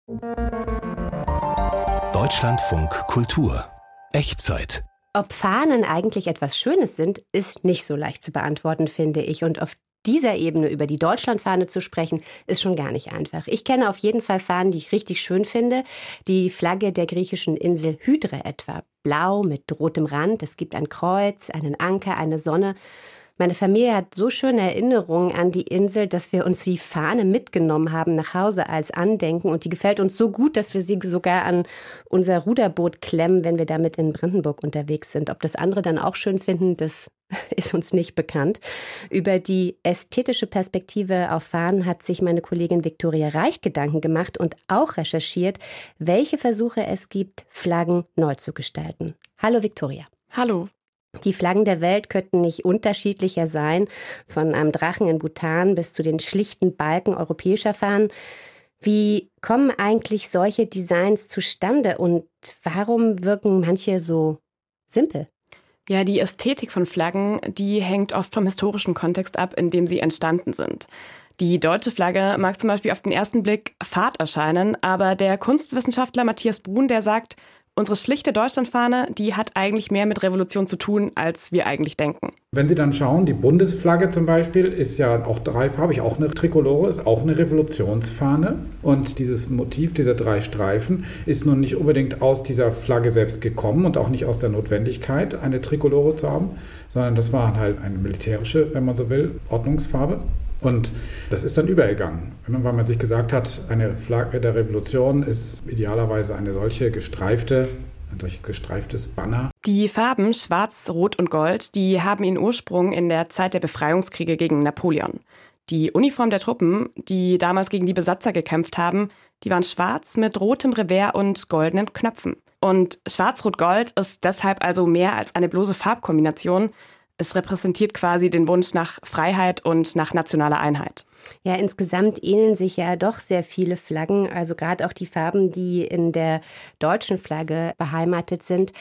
Deutschlandfunk Kultur. Echtzeit. Ob Fahnen eigentlich etwas Schönes sind, ist nicht so leicht zu beantworten, finde ich. Und auf dieser Ebene über die Deutschlandfahne zu sprechen, ist schon gar nicht einfach. Ich kenne auf jeden Fall Fahnen, die ich richtig schön finde. Die Flagge der griechischen Insel Hydre etwa. Blau mit rotem Rand. Es gibt ein Kreuz, einen Anker, eine Sonne. Meine Familie hat so schöne Erinnerungen an die Insel, dass wir uns die Fahne mitgenommen haben nach Hause als Andenken. Und die gefällt uns so gut, dass wir sie sogar an unser Ruderboot klemmen, wenn wir damit in Brandenburg unterwegs sind. Ob das andere dann auch schön finden, das ist uns nicht bekannt. Über die ästhetische Perspektive auf Fahnen hat sich meine Kollegin Viktoria Reich Gedanken gemacht und auch recherchiert, welche Versuche es gibt, Flaggen neu zu gestalten. Hallo Viktoria. Hallo. Die Flaggen der Welt könnten nicht unterschiedlicher sein, von einem Drachen in Bhutan bis zu den schlichten Balken europäischer Fahnen. Wie kommen eigentlich solche Designs zustande und warum wirken manche so simpel? Ja, die Ästhetik von Flaggen, die hängt oft vom historischen Kontext ab, in dem sie entstanden sind. Die deutsche Flagge mag zum Beispiel auf den ersten Blick fad erscheinen, aber der Kunstwissenschaftler Matthias Brun, der sagt, unsere schlichte Deutschlandfahne, die hat eigentlich mehr mit Revolution zu tun, als wir eigentlich denken. Wenn Sie dann schauen, die Bundesflagge zum Beispiel ist ja auch dreifarbig, auch eine Trikolore, ist auch eine Revolutionsfahne. Und dieses Motiv dieser 3 Streifen ist nun nicht unbedingt aus dieser Flagge selbst gekommen und auch nicht aus der Notwendigkeit, eine Trikolore zu haben, sondern das war halt eine militärische, wenn man so will, Ordnungsfarbe. Und das ist dann übergegangen, weil man sich gesagt hat, eine Flagge der Revolution ist idealerweise ein solches gestreiftes Banner. Die Farben Schwarz, Rot und Gold, die haben ihren Ursprung in der Zeit der Befreiungskriege gegen Napoleon. Die Uniform der Truppen, die damals gegen die Besatzer gekämpft haben, die waren schwarz mit rotem Revers und goldenen Knöpfen. Und Schwarz-Rot-Gold ist deshalb also mehr als eine bloße Farbkombination. Es repräsentiert quasi den Wunsch nach Freiheit und nach nationaler Einheit. Ja, insgesamt ähneln sich ja doch sehr viele Flaggen, also gerade auch die Farben, die in der deutschen Flagge beheimatet sind.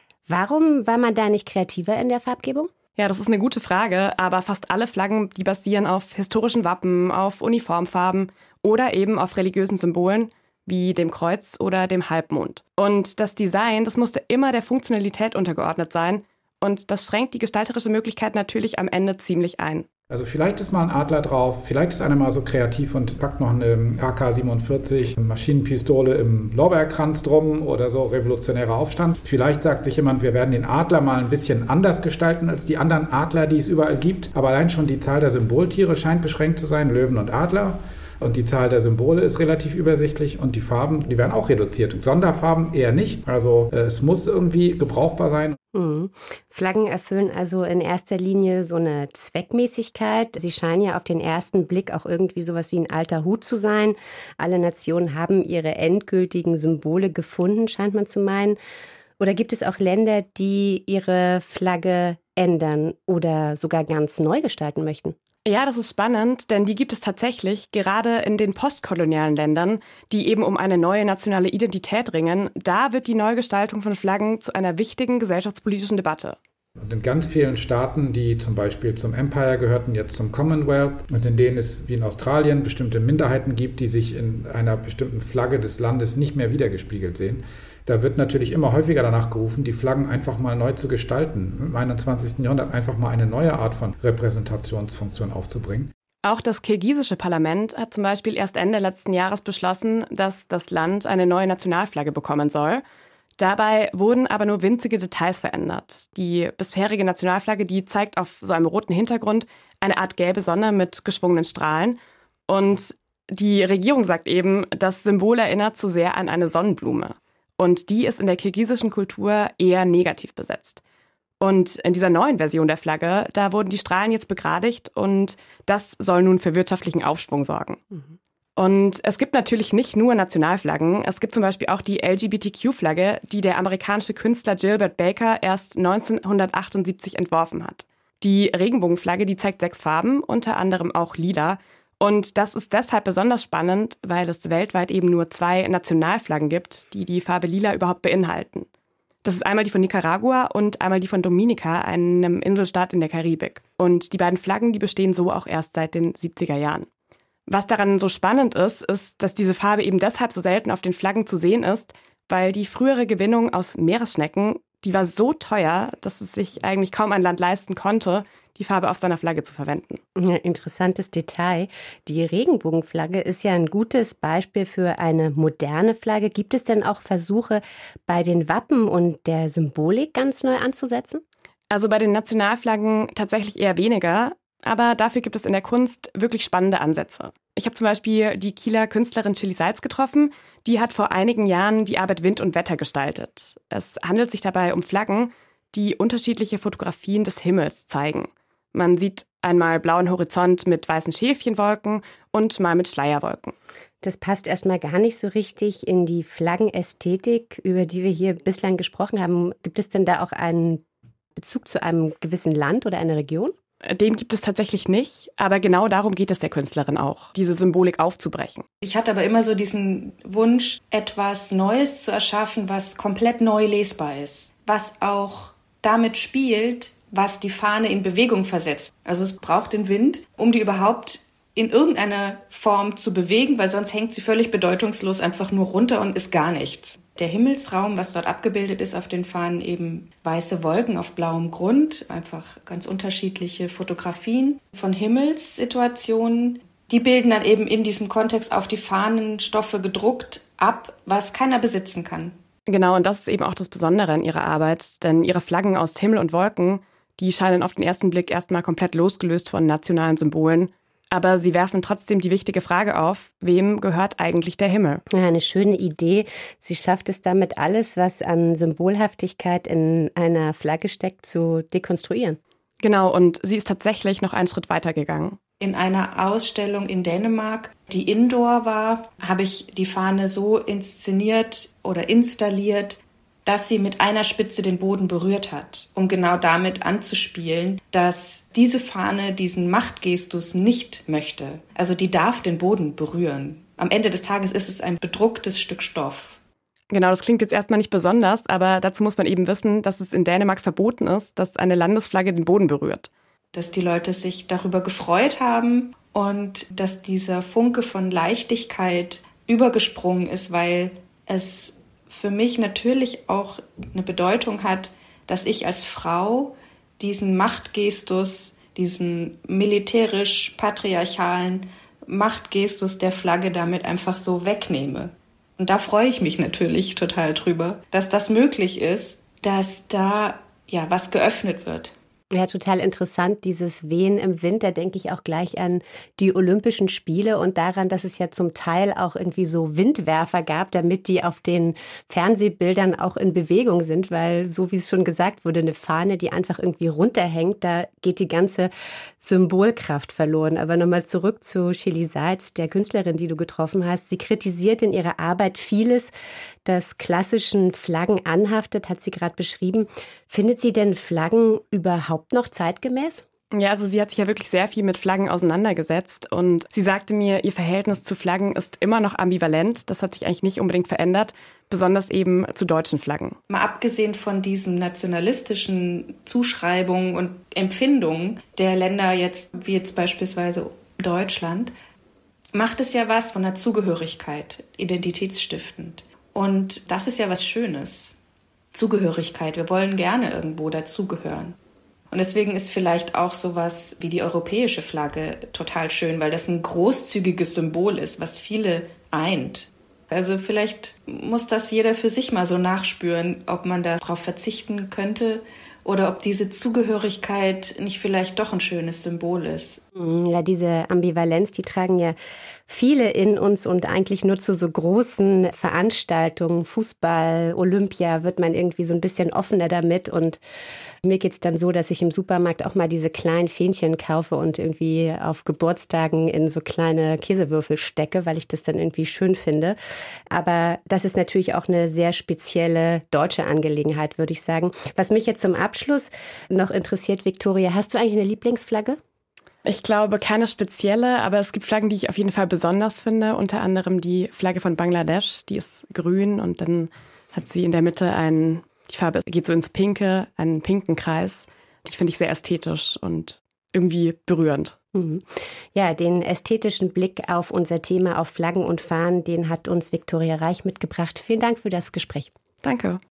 Warum war man da nicht kreativer in der Farbgebung? Ja, das ist eine gute Frage, aber fast alle Flaggen, die basieren auf historischen Wappen, auf Uniformfarben oder eben auf religiösen Symbolen, wie dem Kreuz oder dem Halbmond. Und das Design, das musste immer der Funktionalität untergeordnet sein. Und das schränkt die gestalterische Möglichkeit natürlich am Ende ziemlich ein. Also vielleicht ist mal ein Adler drauf, vielleicht ist einer mal so kreativ und packt noch eine AK-47 Maschinenpistole im Lorbeerkranz drum oder so, revolutionärer Aufstand. Vielleicht sagt sich jemand, wir werden den Adler mal ein bisschen anders gestalten als die anderen Adler, die es überall gibt. Aber allein schon die Zahl der Symboltiere scheint beschränkt zu sein, Löwen und Adler. Und die Zahl der Symbole ist relativ übersichtlich und die Farben, die werden auch reduziert. Sonderfarben eher nicht. Also es muss irgendwie gebrauchbar sein. Flaggen erfüllen also in erster Linie so eine Zweckmäßigkeit. Sie scheinen ja auf den ersten Blick auch irgendwie sowas wie ein alter Hut zu sein. Alle Nationen haben ihre endgültigen Symbole gefunden, scheint man zu meinen. Oder gibt es auch Länder, die ihre Flagge ändern oder sogar ganz neu gestalten möchten? Ja, das ist spannend, denn die gibt es tatsächlich, gerade in den postkolonialen Ländern, die eben um eine neue nationale Identität ringen. Da wird die Neugestaltung von Flaggen zu einer wichtigen gesellschaftspolitischen Debatte. Und in ganz vielen Staaten, die zum Beispiel zum Empire gehörten, jetzt zum Commonwealth, und in denen es wie in Australien bestimmte Minderheiten gibt, die sich in einer bestimmten Flagge des Landes nicht mehr wiedergespiegelt sehen, da wird natürlich immer häufiger danach gerufen, die Flaggen einfach mal neu zu gestalten, im 21. Jahrhundert einfach mal eine neue Art von Repräsentationsfunktion aufzubringen. Auch das kirgisische Parlament hat zum Beispiel erst Ende letzten Jahres beschlossen, dass das Land eine neue Nationalflagge bekommen soll. Dabei wurden aber nur winzige Details verändert. Die bisherige Nationalflagge, die zeigt auf so einem roten Hintergrund eine Art gelbe Sonne mit geschwungenen Strahlen. Und die Regierung sagt eben, das Symbol erinnert zu sehr an eine Sonnenblume. Und die ist in der kirgisischen Kultur eher negativ besetzt. Und in dieser neuen Version der Flagge, da wurden die Strahlen jetzt begradigt und das soll nun für wirtschaftlichen Aufschwung sorgen. Und es gibt natürlich nicht nur Nationalflaggen, es gibt zum Beispiel auch die LGBTQ-Flagge, die der amerikanische Künstler Gilbert Baker erst 1978 entworfen hat. Die Regenbogenflagge, die zeigt 6 Farben, unter anderem auch lila. Und das ist deshalb besonders spannend, weil es weltweit eben nur 2 Nationalflaggen gibt, die die Farbe lila überhaupt beinhalten. Das ist einmal die von Nicaragua und einmal die von Dominica, einem Inselstaat in der Karibik. Und die beiden Flaggen, die bestehen so auch erst seit den 70er Jahren. Was daran so spannend ist, dass diese Farbe eben deshalb so selten auf den Flaggen zu sehen ist, weil die frühere Gewinnung aus Meeresschnecken, die war so teuer, dass es sich eigentlich kaum ein Land leisten konnte, die Farbe auf seiner Flagge zu verwenden. Ja, interessantes Detail. Die Regenbogenflagge ist ja ein gutes Beispiel für eine moderne Flagge. Gibt es denn auch Versuche, bei den Wappen und der Symbolik ganz neu anzusetzen? Also bei den Nationalflaggen tatsächlich eher weniger. Aber dafür gibt es in der Kunst wirklich spannende Ansätze. Ich habe zum Beispiel die Kieler Künstlerin Chili Seitz getroffen. Die hat vor einigen Jahren die Arbeit Wind und Wetter gestaltet. Es handelt sich dabei um Flaggen, die unterschiedliche Fotografien des Himmels zeigen. Man sieht einmal blauen Horizont mit weißen Schäfchenwolken und mal mit Schleierwolken. Das passt erstmal gar nicht so richtig in die Flaggenästhetik, über die wir hier bislang gesprochen haben. Gibt es denn da auch einen Bezug zu einem gewissen Land oder einer Region? Den gibt es tatsächlich nicht, aber genau darum geht es der Künstlerin auch, diese Symbolik aufzubrechen. Ich hatte aber immer so diesen Wunsch, etwas Neues zu erschaffen, was komplett neu lesbar ist, was auch damit spielt, was die Fahne in Bewegung versetzt. Also es braucht den Wind, um die überhaupt in irgendeiner Form zu bewegen, weil sonst hängt sie völlig bedeutungslos einfach nur runter und ist gar nichts. Der Himmelsraum, was dort abgebildet ist auf den Fahnen, eben weiße Wolken auf blauem Grund, einfach ganz unterschiedliche Fotografien von Himmelssituationen. Die bilden dann eben in diesem Kontext auf die Fahnenstoffe gedruckt ab, was keiner besitzen kann. Genau, und das ist eben auch das Besondere in ihrer Arbeit, denn ihre Flaggen aus Himmel und Wolken, die scheinen auf den ersten Blick erstmal komplett losgelöst von nationalen Symbolen. Aber sie werfen trotzdem die wichtige Frage auf, wem gehört eigentlich der Himmel? Ja, eine schöne Idee. Sie schafft es damit, alles, was an Symbolhaftigkeit in einer Flagge steckt, zu dekonstruieren. Genau, und sie ist tatsächlich noch einen Schritt weiter gegangen. In einer Ausstellung in Dänemark, die indoor war, habe ich die Fahne so inszeniert oder installiert, dass sie mit einer Spitze den Boden berührt hat, um genau damit anzuspielen, dass diese Fahne diesen Machtgestus nicht möchte. Also die darf den Boden berühren. Am Ende des Tages ist es ein bedrucktes Stück Stoff. Genau, das klingt jetzt erstmal nicht besonders, aber dazu muss man eben wissen, dass es in Dänemark verboten ist, dass eine Landesflagge den Boden berührt. Dass die Leute sich darüber gefreut haben und dass dieser Funke von Leichtigkeit übergesprungen ist, weil es für mich natürlich auch eine Bedeutung hat, dass ich als Frau diesen Machtgestus, diesen militärisch-patriarchalen Machtgestus der Flagge damit einfach so wegnehme. Und da freue ich mich natürlich total drüber, dass das möglich ist, dass da ja was geöffnet wird. Ja, total interessant, dieses Wehen im Wind. Da denke ich auch gleich an die Olympischen Spiele und daran, dass es ja zum Teil auch irgendwie so Windwerfer gab, damit die auf den Fernsehbildern auch in Bewegung sind, weil, so wie es schon gesagt wurde, eine Fahne, die einfach irgendwie runterhängt, da geht die ganze Symbolkraft verloren. Aber nochmal zurück zu Chili Seitz, der Künstlerin, die du getroffen hast. Sie kritisiert in ihrer Arbeit vieles, das klassischen Flaggen anhaftet, hat sie gerade beschrieben. Findet sie denn Flaggen überhaupt noch zeitgemäß? Ja, also sie hat sich ja wirklich sehr viel mit Flaggen auseinandergesetzt und sie sagte mir, ihr Verhältnis zu Flaggen ist immer noch ambivalent. Das hat sich eigentlich nicht unbedingt verändert, besonders eben zu deutschen Flaggen. Mal abgesehen von diesen nationalistischen Zuschreibungen und Empfindungen der Länder jetzt, wie jetzt beispielsweise Deutschland, macht es ja was von der Zugehörigkeit, identitätsstiftend. Und das ist ja was Schönes. Zugehörigkeit. Wir wollen gerne irgendwo dazugehören. Und deswegen ist vielleicht auch sowas wie die europäische Flagge total schön, weil das ein großzügiges Symbol ist, was viele eint. Also vielleicht muss das jeder für sich mal so nachspüren, ob man darauf verzichten könnte oder ob diese Zugehörigkeit nicht vielleicht doch ein schönes Symbol ist. Ja, diese Ambivalenz, die tragen ja viele in uns und eigentlich nur zu so großen Veranstaltungen, Fußball, Olympia, wird man irgendwie so ein bisschen offener damit. Und mir geht's dann so, dass ich im Supermarkt auch mal diese kleinen Fähnchen kaufe und irgendwie auf Geburtstagen in so kleine Käsewürfel stecke, weil ich das dann irgendwie schön finde. Aber das ist natürlich auch eine sehr spezielle deutsche Angelegenheit, würde ich sagen. Was mich jetzt zum Abschluss noch interessiert, Viktoria, hast du eigentlich eine Lieblingsflagge? Ich glaube, keine spezielle, aber es gibt Flaggen, die ich auf jeden Fall besonders finde. Unter anderem die Flagge von Bangladesch, die ist grün und dann hat sie in der Mitte die Farbe geht so ins Pinke, einen pinken Kreis. Die finde ich sehr ästhetisch und irgendwie berührend. Ja, den ästhetischen Blick auf unser Thema, auf Flaggen und Fahnen, den hat uns Viktoria Reich mitgebracht. Vielen Dank für das Gespräch. Danke.